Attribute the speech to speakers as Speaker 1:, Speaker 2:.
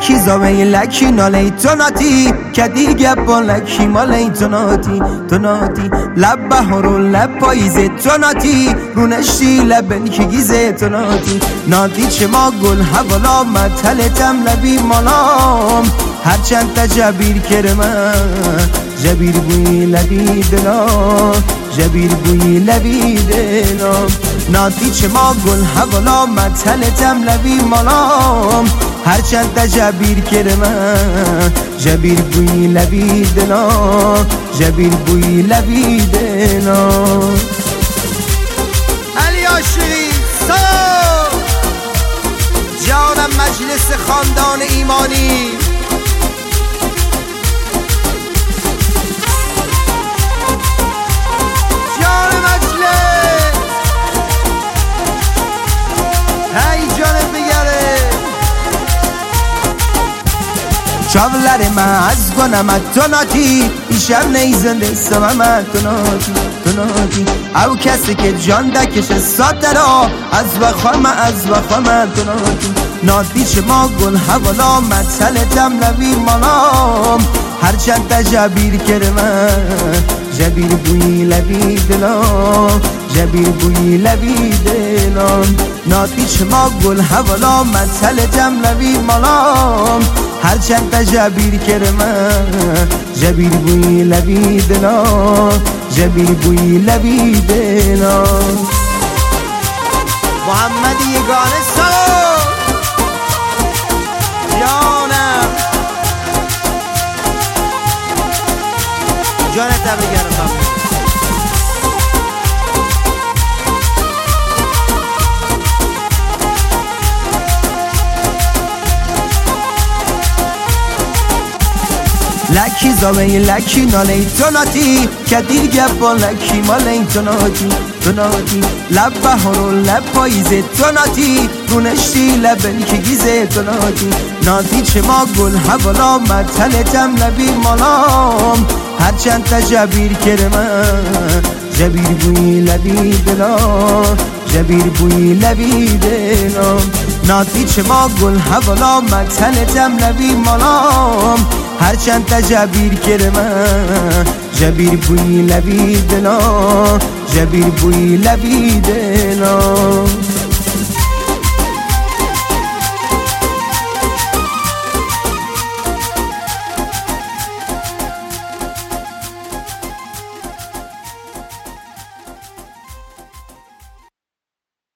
Speaker 1: لکی زاوی لکی نالی توناتی که دیگه با لکی مالی توناتی لب بهار و لب پاییزه توناتی رونشتی لب که گیزه توناتی نادی چه ما گل حوالا متلتم لبی مالام هرچند تجبیر کرمه جبیر بوی لبی دلام جبیر بوی لبی دلام نادی چه ما گل حوالا متلتم لبی مالام هرچند تجبیر کرمه جبیر بوی لبی دلام جبیر بوی لبی دلام علی آشوری جانم مجلس خاندان ایمانی جان مجلس هی جان بگره چاولر من از گنم توناتی ایشم نیزنده سمم توناتی او کسی که جان دکش ساترا از وخوام توناتی نادی چه ما گل حوالا متلتم لبی مالام هرچند تجبیر کرمه جبیر بوی لبی دلام جبیر بوی لبی دلام نادی چه ما گل حوالا متلتم لبی مالام هرچند تجبیر کرمه جبیر بوی لبی دلام جبیر بوی لبی دلام محمدی یگانه سلام جانم جانت بگرم لکی زاوی لکی نالی توناتی که دیگه با لکی مالی توناتی لب بهار و لب پاییزه توناتی رونشتی لبن که گیزه توناتی نادی چه ما گل حوالا متلتم لبی مالام هرچند تجبیر کرمه جبیر بوی لبی دلام جبیر بوی لبی دلام نادی چه ما گل حوالا متلتم لبی مالام هرچند تجبیر کرمه جبیر بوی لبی دلام جبیر بوی لبی دلام